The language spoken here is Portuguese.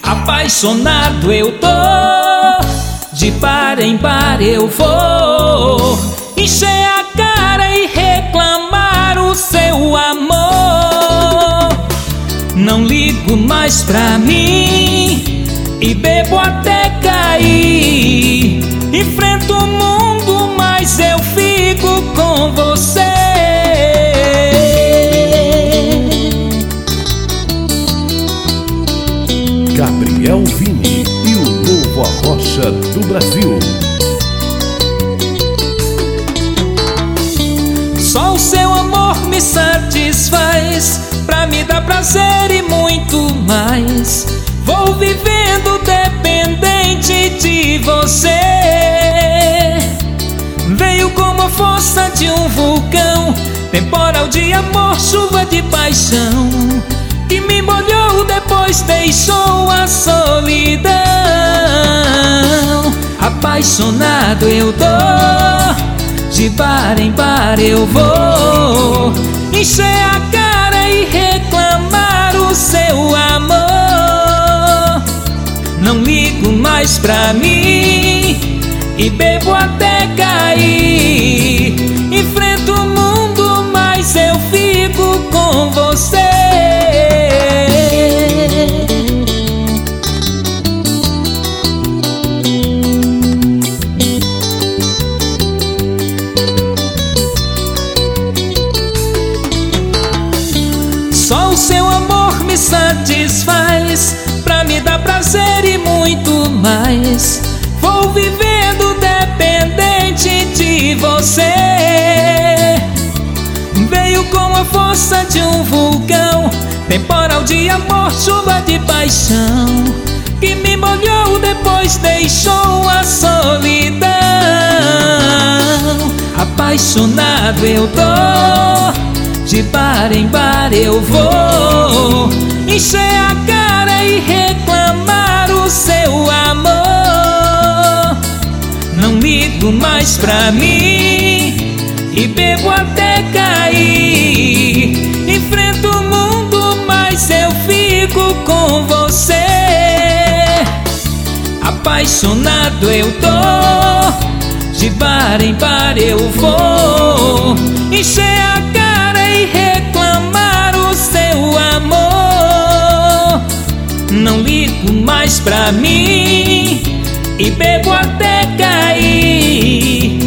Apaixonado eu tô, de par em par eu vou encher a cara e reclamar o seu amor. Não ligo mais pra mim e bebo até cair. Enfrento o mundo, mas eu fico com você. Gabriel Vini e o novo Arrocha do Brasil. Só o seu amor me satisfaz, pra me dar prazer e muito mais. Vou vivendo dependente de você. Veio como a força de um vulcão, temporal de amor, chuva de paixão, que me molhou, depois deixou a solidão. Apaixonado eu tô, de par em par eu vou encher a cara e reclamar o seu amor. Não ligo mais pra mim e bebo até cair. Enfrento o mundo, mas eu fico com você. Só o seu amor me satisfaz, pra me dar prazer e muito mais. Vou vivendo dependente de você. Veio com a força de um vulcão, temporal de amor, chuva de paixão, que me molhou, depois deixou a solidão. Apaixonado eu tô, de par em par eu vou encher a cara e reclamar o seu amor. Não ligo mais pra mim e bebo até cair. Enfrento o mundo, mas eu fico com você. Apaixonado eu tô, de par em par eu vou encher a cara e reclamar o seu amor. Não ligo mais pra mim e bebo até cair.